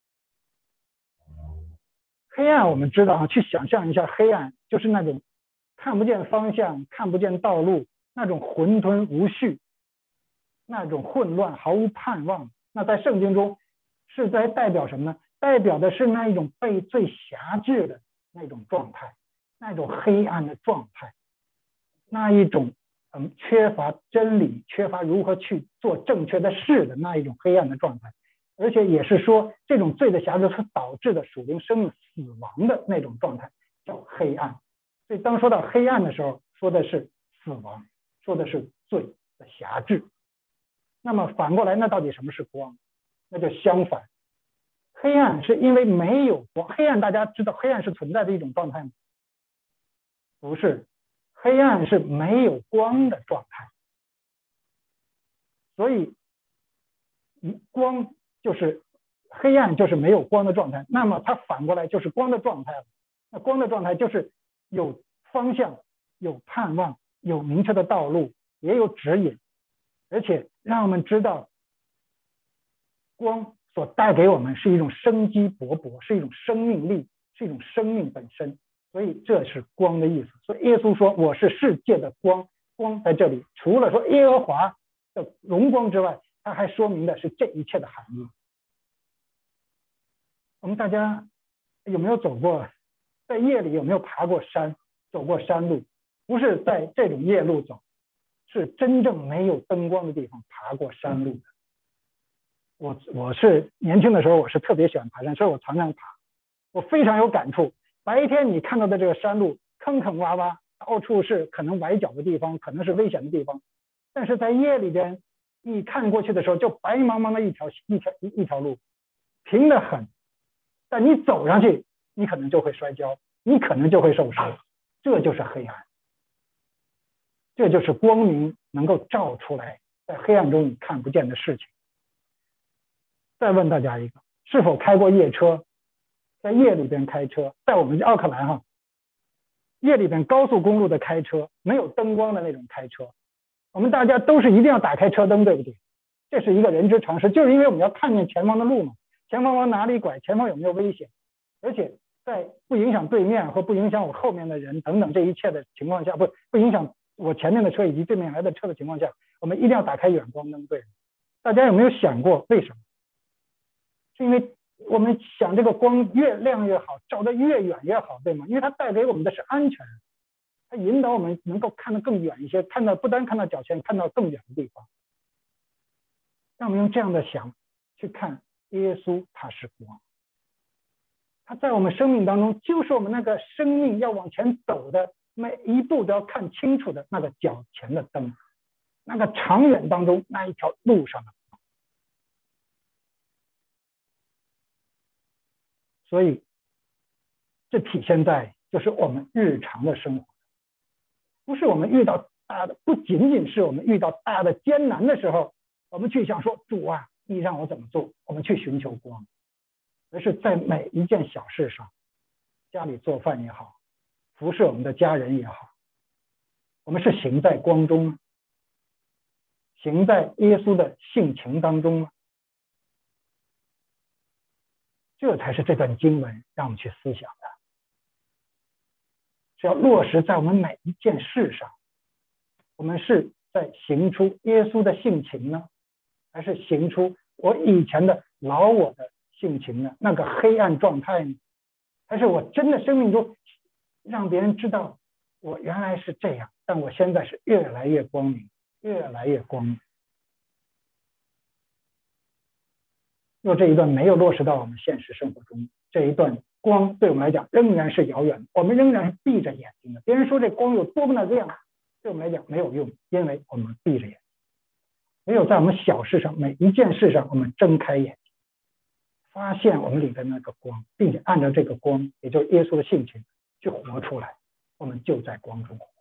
黑暗我们知道啊，去想象一下，黑暗就是那种看不见方向、看不见道路，那种混沌无序，那种混乱毫无盼望。那在圣经中是在代表什么呢？代表的是那一种被罪辖制的那种状态，那种黑暗的状态，那一种嗯缺乏真理、缺乏如何去做正确的事的那一种黑暗的状态。而且也是说，这种罪的辖制所导致的属灵生命死亡的那种状态叫黑暗。所以当说到黑暗的时候，说的是死亡，说的是罪的辖制。那么反过来，那到底什么是光？那就相反，黑暗是因为没有光。黑暗大家知道，黑暗是存在的一种状态吗？不是，黑暗是没有光的状态。所以光就是黑暗，就是没有光的状态。那么它反过来就是光的状态了。那光的状态就是有方向、有盼望、有明确的道路，也有指引，而且让我们知道光所带给我们是一种生机勃勃，是一种生命力，是一种生命本身。所以这是光的意思。所以耶稣说我是世界的光。光在这里除了说耶和华的荣光之外，它还说明的是这一切的含义。我们大家有没有走过，在夜里有没有爬过山，走过山路？不是在这种夜路走，是真正没有灯光的地方爬过山路的。我我是年轻的时候，我是特别喜欢爬山，所以我常常爬。我非常有感触。白天你看到的这个山路坑坑洼洼，到处是可能崴脚的地方，可能是危险的地方，但是在夜里边，你看过去的时候，就白茫茫的一条一条一条路，平得很。但你走上去，你可能就会摔跤，你可能就会受伤。这就是黑暗，这就是光明能够照出来在黑暗中你看不见的事情。再问大家一个，是否开过夜车？在夜里边开车，在我们奥克兰哈，夜里边高速公路的开车，没有灯光的那种开车，我们大家都是一定要打开车灯，对不对？这是一个人之常识，就是因为我们要看见前方的路嘛，前方往哪里拐，前方有没有危险，而且在不影响对面和不影响我后面的人等等这一切的情况下，不不影响我前面的车以及对面来的车的情况下，我们一定要打开远光灯，对。大家有没有想过为什么？是因为我们想这个光越亮越好，照得越远越好，对吗？因为它带给我们的是安全，它引导我们能够看得更远一些，看到不单看到脚前，看到更远的地方。让我们用这样的想去看耶稣，他是光， 他在我们生命当中，就是我们那个生命要往前走的每一步都要看清楚的那个脚前的灯，那个长远当中那一条路上的。所以这体现在就是我们日常的生活，不是我们遇到大的，不仅仅是我们遇到大的艰难的时候，我们去想说主啊，你让我怎么做，我们去寻求光，而是在每一件小事上，家里做饭也好，服侍我们的家人也好，我们是行在光中吗？行在耶稣的性情当中吗？这才是这段经文让我们去思想的，是要落实在我们每一件事上。我们是在行出耶稣的性情呢，还是行出我以前的老我的性情呢？那个黑暗状态呢？还是我真的生命中让别人知道我原来是这样，但我现在是越来越光明，越来越光明。若这一段没有落实到我们现实生活中，这一段光对我们来讲仍然是遥远的，我们仍然是闭着眼睛的。别人说这光有多么的亮，对我们来讲没有用，因为我们闭着眼睛。没有在我们小事上每一件事上我们睁开眼睛，发现我们里的那个光，并且按照这个光，也就是耶稣的性情去活出来，我们就在光中活着。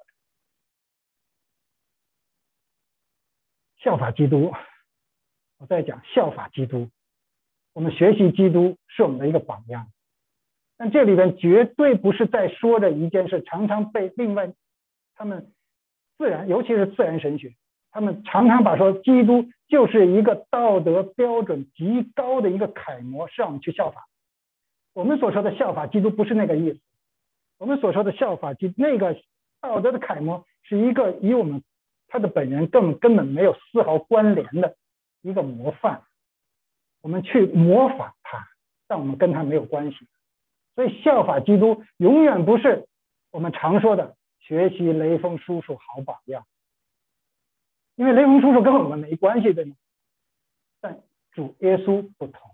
效法基督，我在讲效法基督，我们学习基督是我们的一个榜样，但这里边绝对不是在说着一件事，常常被另外他们自然，尤其是自然神学，他们常常把说基督就是一个道德标准极高的一个楷模，是让我们去效法。我们所说的效法基督不是那个意思，我们所说的效法基督那个道德的楷模是一个与我们他的本人根本根本没有丝毫关联的一个模范，我们去模仿他，但我们跟他没有关系。所以效法基督永远不是我们常说的学习雷锋叔叔好榜样，因为雷锋叔叔跟我们没关系，对吗？但主耶稣不同，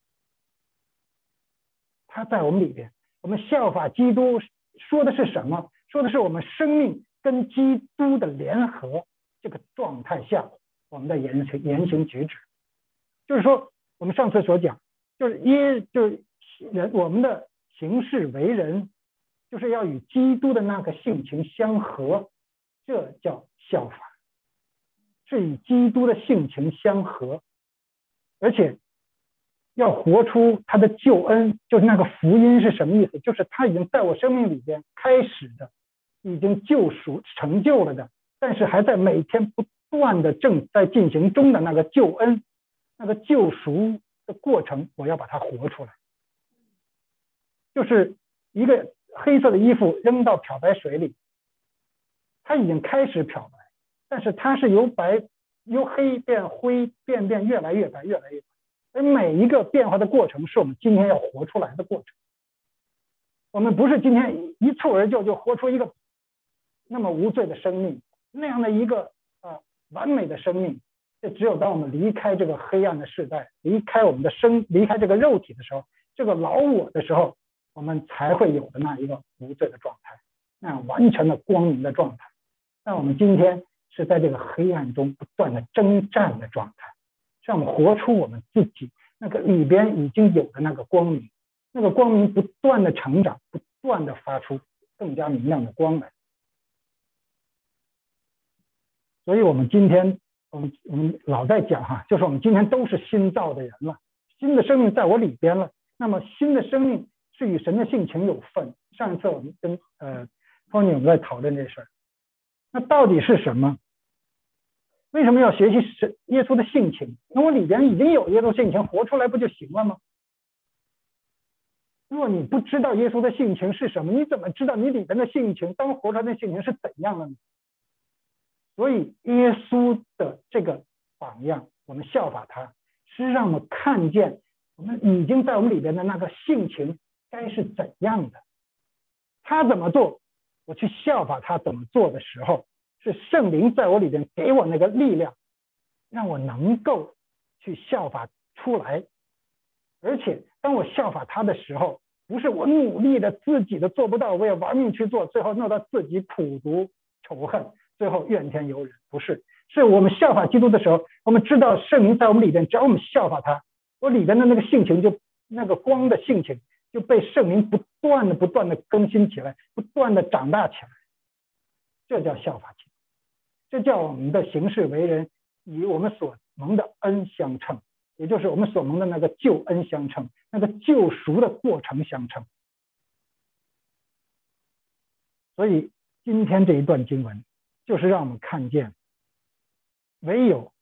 他在我们里边，我们效法基督说的是什么？说的是我们生命跟基督的联合这个状态下我们的言行言行举止。就是说我们上次所讲，就是耶就是人我们的行事为人就是要与基督的那个性情相合，这叫效法，是与基督的性情相合，而且要活出他的救恩。就是那个福音是什么意思？就是他已经在我生命里边开始的，已经救赎成就了的，但是还在每天不断的正在进行中的那个救恩，那个救赎的过程，我要把它活出来。就是一个黑色的衣服扔到漂白水里，它已经开始漂白，但是它是由白由黑变灰，变变越来越白，越来越白。而每一个变化的过程是我们今天要活出来的过程。我们不是今天一蹴而就就活出一个那么无罪的生命，那样的一个呃完美的生命。这只有当我们离开这个黑暗的世代，离开我们的生，离开这个肉体的时候，这个老我的时候，我们才会有的那一个无罪的状态，那样完全的光明的状态。但我们今天是在这个黑暗中不断的征战的状态，让我们活出我们自己那个里边已经有的那个光明，那个光明不断的成长，不断的发出更加明亮的光来。所以我们今天我们我们老在讲哈，就是我们今天都是新造的人了，新的生命在我里边了。那么新的生命是与神的性情有份。上一次我们跟呃方女我们在讨论这事儿，那到底是什么？为什么要学习神耶稣的性情？那我里边已经有耶稣性情，活出来不就行了吗？如果你不知道耶稣的性情是什么，你怎么知道你里边的性情当活出来的性情是怎样的呢？所以耶稣的这个榜样，我们效法他，是让我们看见我们已经在我们里边的那个性情该是怎样的。他怎么做，我去效法他怎么做的时候，是圣灵在我里边给我那个力量，让我能够去效法出来。而且当我效法他的时候， 不是我努力的自己的做不到，我也玩命去做，最后弄到自己苦毒仇恨，最后怨天尤人。不是，是我们效法基督的时候，我们知道圣灵在我们里边，只要我们效法他，我里边的那个性情就那个光的性情就被圣灵不断的不断的更新起来，不断的长大起来。这叫效法基督，这叫我们的行事为人与我们所蒙的恩相称，也就是我们所蒙的那个救恩相称，那个救赎的过程相称。所以今天这一段经文就是让我们看见，唯有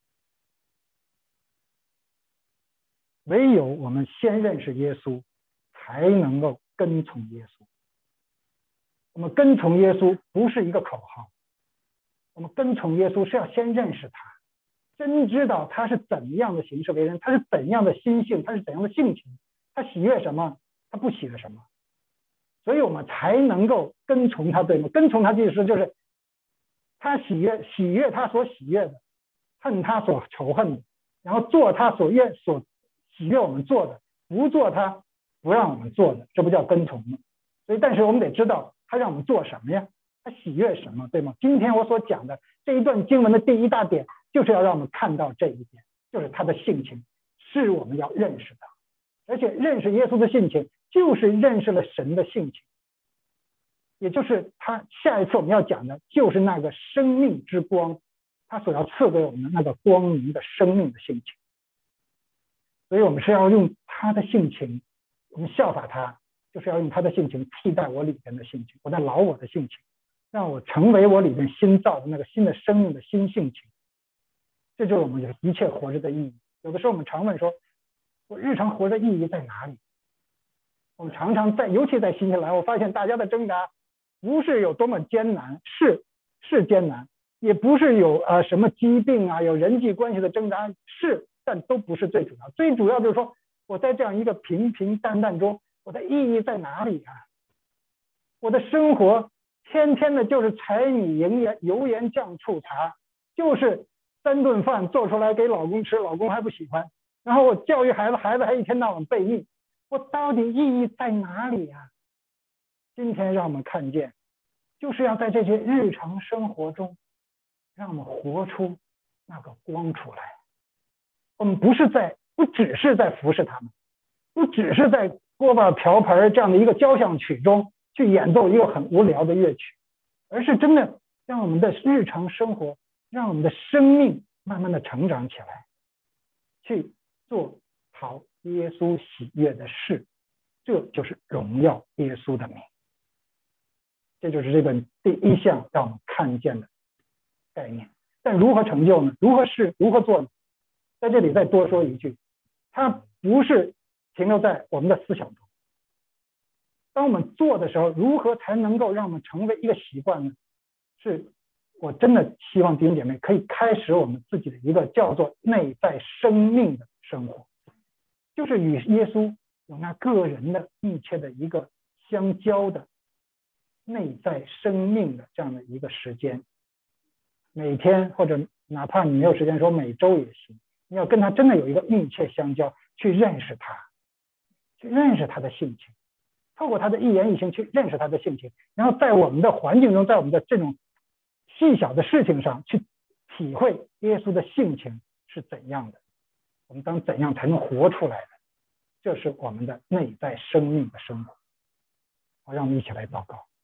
唯有我们先认识耶稣，才能够跟从耶稣。我们跟从耶稣不是一个口号，我们跟从耶稣是要先认识他，真知道他是怎样的行事为人，他是怎样的心性，他是怎样的性情，他喜悦什么，他不喜悦什么，所以我们才能够跟从他，对吗？跟从他的意思就是他喜悦喜悦他所喜悦的，恨他所仇恨的，然后做他所愿所喜悦我们做的，不做他不让我们做的，这不叫跟从吗？所以但是我们得知道他让我们做什么呀，他喜悦什么，对吗？今天我所讲的这一段经文的第一大点就是要让我们看到这一点，就是他的性情是我们要认识的，而且认识耶稣的性情就是认识了神的性情，也就是他下一次我们要讲的就是那个生命之光，他所要赐给我们的那个光明的生命的性情。所以我们是要用他的性情，我们效法他，就是要用他的性情替代我里边的性情，我的老我的性情，让我成为我里边新造的那个新的生命的新性情。这就是我们一切活着的意义。有的时候我们常问说，我日常活着意义在哪里？我们常常在，尤其在新西兰，我发现大家的挣扎不是有多么艰难，是是艰难，也不是有呃什么疾病啊，有人际关系的挣扎，是，但都不是最主要。最主要就是说，我在这样一个平平淡淡中，我的意义在哪里啊？我的生活天天的就是柴米油盐油盐酱醋茶，就是三顿饭做出来给老公吃，老公还不喜欢，然后我教育孩子，孩子还一天到晚背逆，我到底意义在哪里啊？今天让我们看见，就是要在这些日常生活中，让我们活出那个光出来。我们不是在，不只是在服侍他们，不只是在锅巴瓢盆这样的一个交响曲中去演奏一个很无聊的乐曲，而是真的让我们的日常生活，让我们的生命慢慢的成长起来，去做讨耶稣喜悦的事，这就是荣耀耶稣的名。这就是这本第一项让我们看见的概念。但如何成就呢？如何是如何做呢？在这里再多说一句，它不是停留在我们的思想中。当我们做的时候，如何才能够让我们成为一个习惯呢？是我真的希望弟兄姐妹可以开始我们自己的一个叫做内在生命的生活，就是与耶稣有那个人的密切的一个相交的内在生命的这样的一个时间。每天或者哪怕你没有时间说每周也行，你要跟他真的有一个密切相交，去认识他，去认识他的性情，透过他的一言一行去认识他的性情，然后在我们的环境中，在我们的这种细小的事情上去体会耶稣的性情是怎样的，我们当怎样才能活出来的，这是我们的内在生命的生活。好，让我们一起来祷告。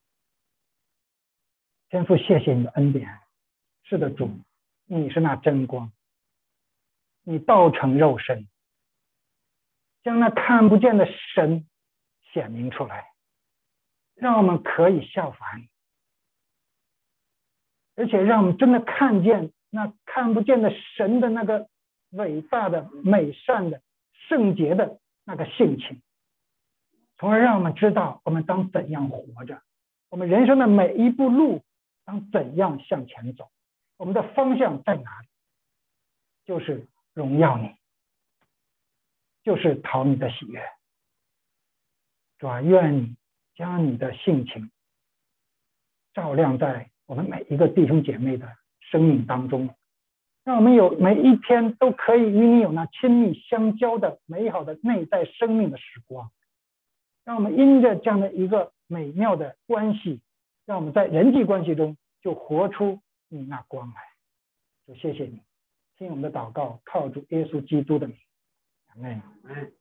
天父，谢谢你的恩典。是的，主，你是那真光，你道成肉身，将那看不见的神显明出来，让我们可以效法你，而且让我们真的看见那看不见的神的那个伟大的美善的圣洁的那个性情，从而让我们知道我们当怎样活着，我们人生的每一步路当怎样向前走，我们的方向在哪里？就是荣耀你，就是讨你的喜悦。主啊，愿你将你的性情照亮在我们每一个弟兄姐妹的生命当中，让我们有每一天都可以与你有那亲密相交的美好的内在生命的时光， 让我们因着这样的一个美妙的关系，让我们在人际关系中就活出你那光来。就谢谢你，听我们的祷告，靠主耶稣基督的名，阿们。